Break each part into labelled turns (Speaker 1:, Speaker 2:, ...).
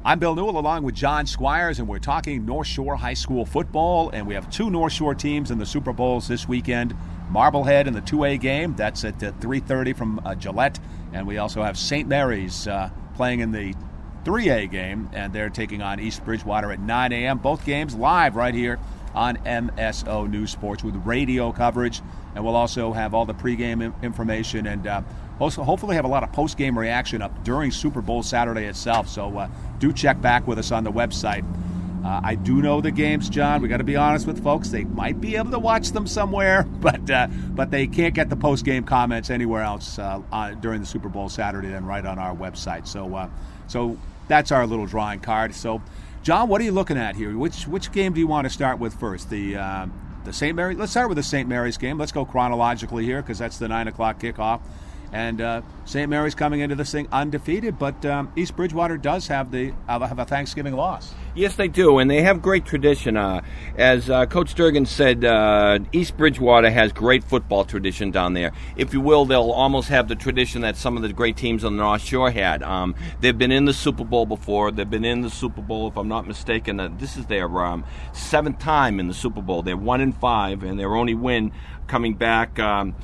Speaker 1: I'm Bill Newell along with John Squires, and we're talking North Shore High School football, and we have two North Shore teams in the Super Bowls this weekend. Marblehead in the 2A game, that's at 3:30 from Gillette, and we also have St. Mary's playing in the 3A game, and they're taking on East Bridgewater at 9 a.m. Both games live right here on MSO News Sports with radio coverage, and we'll also have all the pregame information and also hopefully have a lot of post-game reaction up during Super Bowl Saturday itself, so do check back with us on the website. I do know the games, John. We got to be honest with folks. They might be able to watch them somewhere, but they can't get the post-game comments anywhere else during the Super Bowl Saturday than right on our website. So that's our little drawing card. So, John, what are you looking at here? Which game do you want to start with first? The St. Mary's. Let's start with the St. Mary's game. Let's go chronologically here because that's the 9 o'clock kickoff. And St. Mary's coming into this thing undefeated, but East Bridgewater does have a Thanksgiving loss.
Speaker 2: Yes, they do, and they have great tradition. As Coach Durgan said, East Bridgewater has great football tradition down there. If you will, they'll almost have the tradition that some of the great teams on the North Shore had. They've been in the Super Bowl before. They've been in the Super Bowl, if I'm not mistaken. This is their seventh time in the Super Bowl. They're 1-5, and their only win coming back in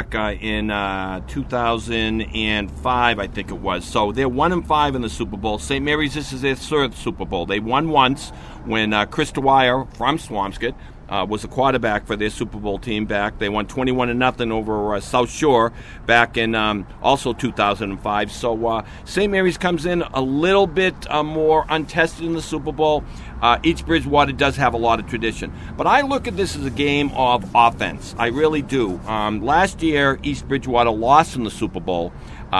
Speaker 2: 2005, I think it was. So they're 1-5 in the Super Bowl. St. Mary's, this is their third Super Bowl. They won once when Chris Dwyer from Swampscott was the quarterback for their Super Bowl team back. They won 21-0 over South Shore back in also 2005. So St. Mary's comes in a little bit more untested in the Super Bowl. East Bridgewater does have a lot of tradition. But I look at this as a game of offense. I really do. Last year, East Bridgewater lost in the Super Bowl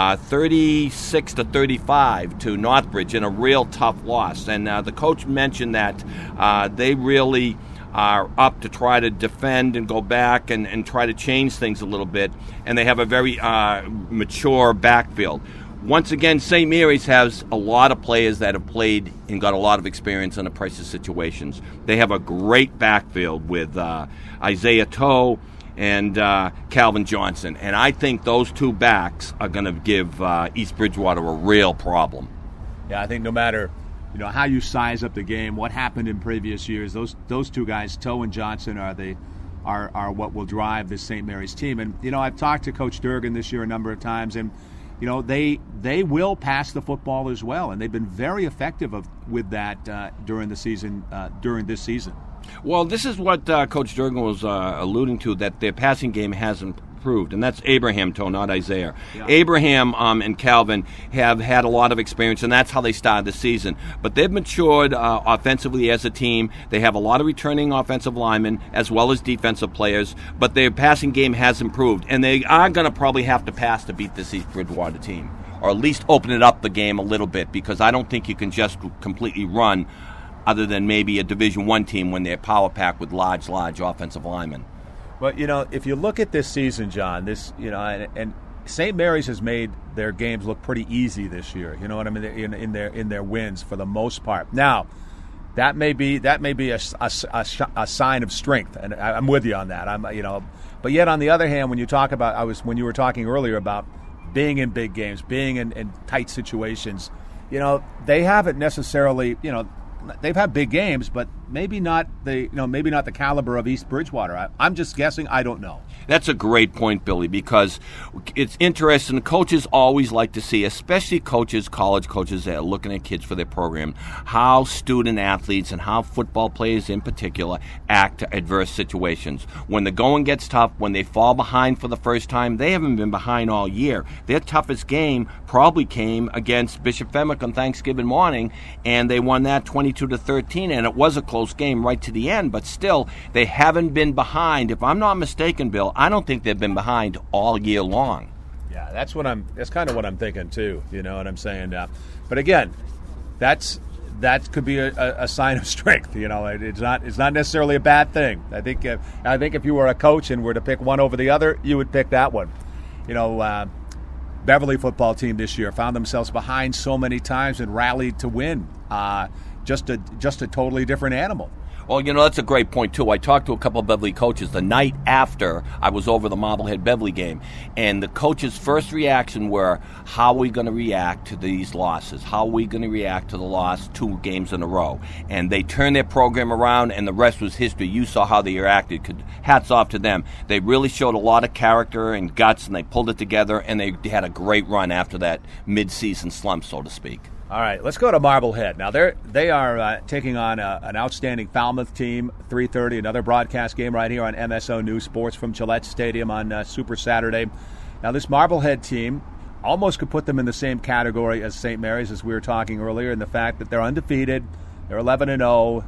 Speaker 2: 36-35 to Northbridge in a real tough loss. And the coach mentioned that they really are up to try to defend and go back and try to change things a little bit. And they have a very mature backfield. Once again, St. Mary's has a lot of players that have played and got a lot of experience in the pressure situations. They have a great backfield with Isaiah Toe and Calvin Johnson. And I think those two backs are going to give East Bridgewater a real problem.
Speaker 1: Yeah, I think no matter how you size up the game, what happened in previous years, those two guys, Toe and Johnson, are what will drive this St. Mary's team. And I've talked to Coach Durgan this year a number of times, and they will pass the football as well, and they've been very effective with that during this season. Well,
Speaker 2: this is what Coach Durgan was alluding to, that their passing game hasn't improved, and that's Abraham Toe, not Isaiah. Yeah. Abraham and Calvin have had a lot of experience, and that's how they started the season. But they've matured offensively as a team. They have a lot of returning offensive linemen as well as defensive players, but their passing game has improved, and they are going to probably have to pass to beat this East Bridgewater team, or at least open it up the game a little bit, because I don't think you can just completely run other than maybe a Division I team when they're power packed with large offensive linemen.
Speaker 1: Well, if you look at this season, John, and St. Mary's has made their games look pretty easy this year. You know what I mean? In their wins for the most part. Now, that may be a sign of strength, and I'm with you on that. But yet on the other hand, when you talk about when you were talking earlier about being in big games, being in tight situations, they haven't necessarily they've had big games, but maybe not the caliber of East Bridgewater. I'm just guessing. I don't know.
Speaker 2: That's a great point, Billy, because it's interesting. Coaches always like to see, especially college coaches that are looking at kids for their program, how student athletes and how football players in particular act to adverse situations. When the going gets tough, when they fall behind for the first time, they haven't been behind all year. Their toughest game probably came against Bishop Fenwick on Thanksgiving morning, and they won that 22-13, and it was a close game right to the end, but still, they haven't been behind. If I'm not mistaken, Bill, I don't think they've been behind all year long.
Speaker 1: Yeah, that's kind of what I'm thinking too. You know what I'm saying? But again, that could be a sign of strength. It's not necessarily a bad thing. I think if you were a coach and were to pick one over the other, you would pick that one. Beverly football team this year found themselves behind so many times and rallied to win. Just a totally different animal.
Speaker 2: Well, that's a great point, too. I talked to a couple of Beverly coaches the night after I was over the Marblehead Beverly game, and the coaches' first reaction were, how are we going to react to these losses? How are we going to react to the loss 2 games in a row? And they turned their program around, and the rest was history. You saw how they reacted. Hats off to them. They really showed a lot of character and guts, and they pulled it together, and they had a great run after that mid-season slump, so to speak.
Speaker 1: All right, let's go to Marblehead. Now, they are taking on an outstanding Falmouth team, 3:30, another broadcast game right here on MSO News Sports from Gillette Stadium on Super Saturday. Now, this Marblehead team almost could put them in the same category as St. Mary's, as we were talking earlier, in the fact that they're undefeated. They're 11-0.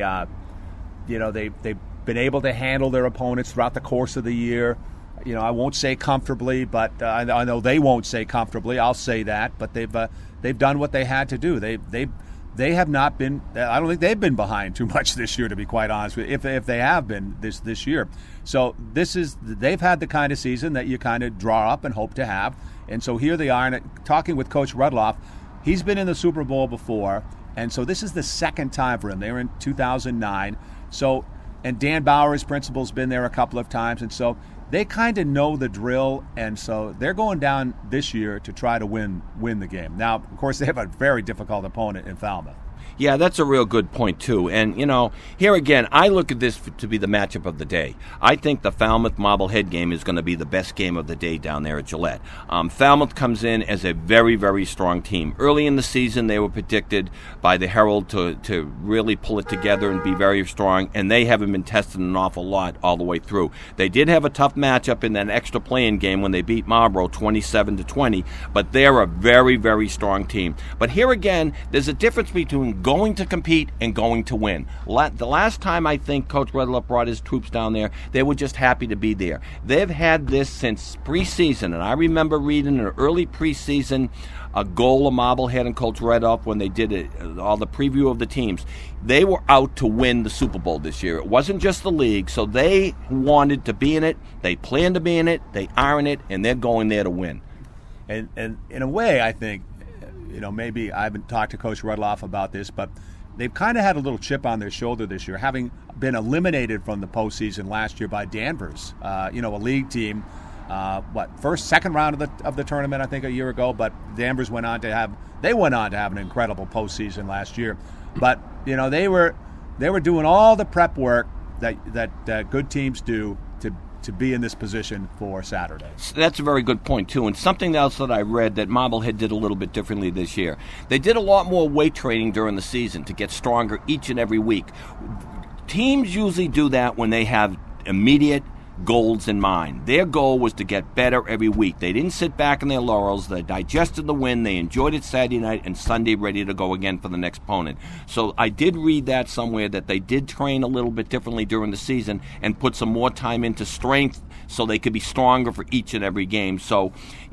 Speaker 1: They've been able to handle their opponents throughout the course of the year. I won't say comfortably, but I know they won't say comfortably. I'll say that, but they've done what they had to do. They have not been. I don't think they've been behind too much this year, to be quite honest with you, if they have been this year. So they've had the kind of season that you kind of draw up and hope to have. And so here they are, and talking with Coach Rudloff. He's been in the Super Bowl before, and so this is the second time for him. They were in 2009. And Dan Bauer's principal's been there a couple of times, and so they kind of know the drill, and so they're going down this year to try to win the game. Now, of course, they have a very difficult opponent in Falmouth.
Speaker 2: Yeah, that's a real good point, too. And, here again, I look at this to be the matchup of the day. I think the Falmouth-Marblehead game is going to be the best game of the day down there at Gillette. Falmouth comes in as a very, very strong team. Early in the season, they were predicted by the Herald to really pull it together and be very strong, and they haven't been tested an awful lot all the way through. They did have a tough matchup in that extra play-in game when they beat Marlboro 27-20, but they're a very, very strong team. But here again, there's a difference between going to compete and going to win. The last time I think Coach Rudloff brought his troops down there, they were just happy to be there. They've had this since preseason, and I remember reading in early preseason a goal of Marblehead and Coach Rudloff when they did all the preview of the teams. They were out to win the Super Bowl this year. It wasn't just the league, so they wanted to be in it. They planned to be in it. They are in it, and they're going there to win.
Speaker 1: And in a way, I think, maybe I haven't talked to Coach Rudloff about this, but they've kind of had a little chip on their shoulder this year, having been eliminated from the postseason last year by Danvers, a league team. Second round of the tournament, I think, a year ago. But Danvers went on to have an incredible postseason last year. But they were doing all the prep work that good teams do to be in this position for Saturday.
Speaker 2: That's a very good point, too. And something else that I read that Marblehead did a little bit differently this year. They did a lot more weight training during the season to get stronger each and every week. Teams usually do that when they have immediate goals in mind. Their goal was to get better every week. They didn't sit back in their laurels. They digested the win. They enjoyed it Saturday night and Sunday, ready to go again for the next opponent. So I did read that somewhere, that they did train a little bit differently during the season and put some more time into strength so they could be stronger for each and every game. So,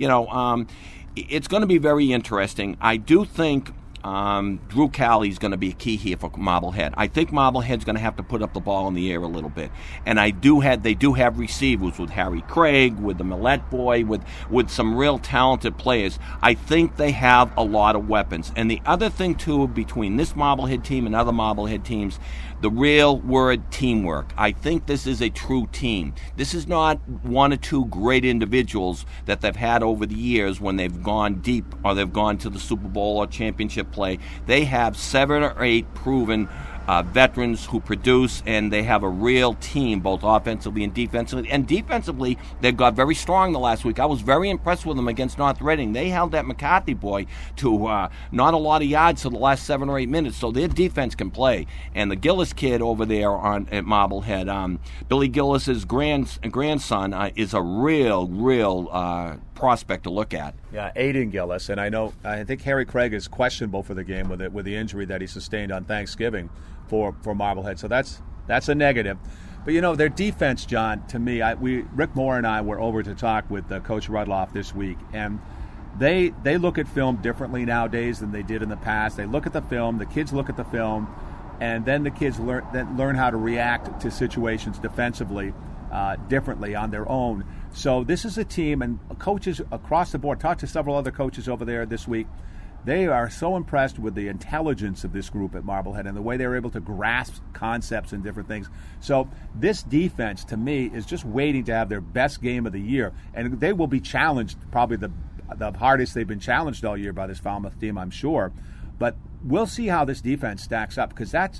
Speaker 2: it's going to be very interesting. I do think Drew Cowley is going to be a key here for Marblehead. I think Marblehead's going to have to put up the ball in the air a little bit. And they do have receivers with Harry Craig, with the Millette boy, with some real talented players. I think they have a lot of weapons. And the other thing, too, between this Marblehead team and other Marblehead teams, the real word teamwork. I think this is a true team. This is not one or two great individuals that they've had over the years when they've gone deep or they've gone to the Super Bowl or championship play. They have 7 or 8 proven veterans who produce, and they have a real team, both offensively and defensively. And defensively, they got very strong the last week. I was very impressed with them against North Reading. They held that McCarthy boy to not a lot of yards for the last 7 or 8 minutes, so their defense can play. And the Gillis kid over there at Marblehead, Billy Gillis's grandson, is a real prospect to look at.
Speaker 1: Yeah, Aiden Gillis, and I think Harry Craig is questionable for the game with the injury that he sustained on Thanksgiving for Marblehead. So that's a negative. But their defense, John, to me, Rick Moore and I were over to talk with Coach Rudloff this week, and they look at film differently nowadays than they did in the past. They look at the film, the kids look at the film, and then the kids learn how to react to situations defensively differently on their own. So this is a team, and coaches across the board, talked to several other coaches over there this week, they are so impressed with the intelligence of this group at Marblehead and the way they were able to grasp concepts and different things. So this defense, to me, is just waiting to have their best game of the year. And they will be challenged, probably the hardest they've been challenged all year by this Falmouth team, I'm sure. But we'll see how this defense stacks up, because that's,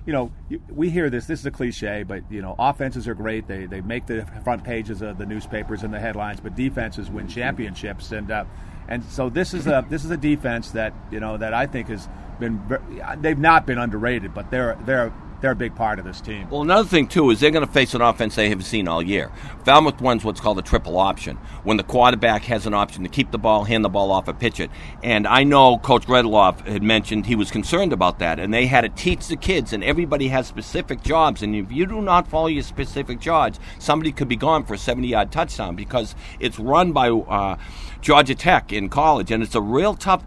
Speaker 1: we hear this is a cliche, but, offenses are great. They make the front pages of the newspapers and the headlines, but defenses win championships. And so this is a defense that, that I think has been, they've not been underrated, but they're a big part of this team.
Speaker 2: Well, another thing, too, is they're going to face an offense they haven't seen all year. Falmouth runs what's called a triple option, when the quarterback has an option to keep the ball, hand the ball off, or pitch it. And I know Coach Redloff had mentioned he was concerned about that, and they had to teach the kids, and everybody has specific jobs. And if you do not follow your specific jobs, somebody could be gone for a 70-yard touchdown, because it's run by Georgia Tech in college, and it's a real tough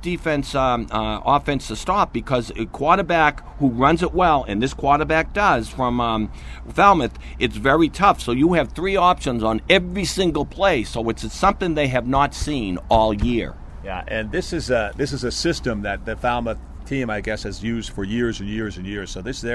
Speaker 2: offense to stop, because a quarterback who runs it well, and this quarterback does from Falmouth, it's very tough. So you have three options on every single play, so it's something they have not seen all year.
Speaker 1: Yeah, and this is a system that the Falmouth team, I guess, has used for years and years and years. So this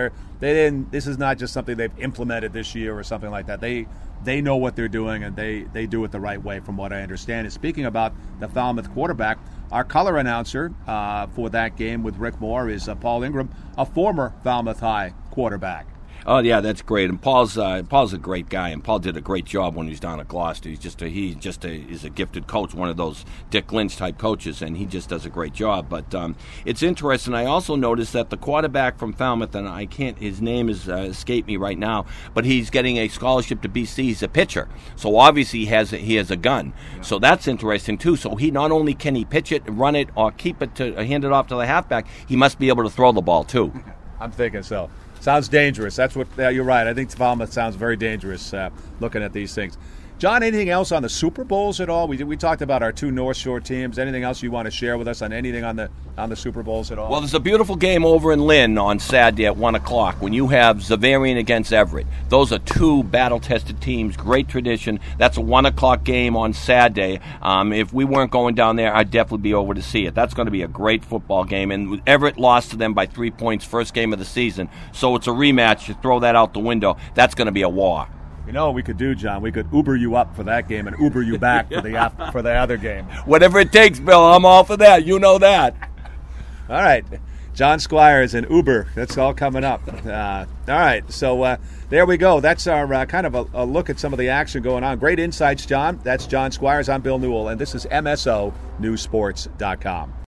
Speaker 1: is not just something they've implemented this year or something like that. They know what they're doing, and they do it the right way, from what I understand. And speaking about the Falmouth quarterback, our color announcer for that game with Rick Moore is Paul Ingram, a former Falmouth High quarterback.
Speaker 2: Oh, yeah, that's great. And Paul's a great guy, and Paul did a great job when he was down at Gloucester. He's a gifted coach, one of those Dick Lynch type coaches, and he just does a great job. But it's interesting. I also noticed that the quarterback from Falmouth, and his name is escaped me right now, but he's getting a scholarship to BC. He's a pitcher, so obviously he has a gun. Yeah. So that's interesting too. So he not only can he pitch it, run it, or keep it to hand it off to the halfback, he must be able to throw the ball too.
Speaker 1: I'm thinking so. Sounds dangerous. That's what you're right. I think Falmouth sounds very dangerous looking at these things. John, anything else on the Super Bowls at all? We talked about our two North Shore teams. Anything else you want to share with us on anything on the Super Bowls at all?
Speaker 2: Well, there's a beautiful game over in Lynn on Saturday at 1 o'clock when you have Xaverian against Everett. Those are two battle-tested teams, great tradition. That's a 1 o'clock game on Saturday. If we weren't going down there, I'd definitely be over to see it. That's going to be a great football game. And Everett lost to them by 3 points first game of the season, so it's a rematch. You throw that out the window. That's going to be a war.
Speaker 1: You know what we could do, John? We could Uber you up for that game and Uber you back for the other game.
Speaker 2: Whatever it takes, Bill. I'm all for that. You know that.
Speaker 1: All right. John Squires and Uber. That's all coming up. All right. So there we go. That's our kind of a look at some of the action going on. Great insights, John. That's John Squires. I'm Bill Newell, and this is MSO Newsports.com.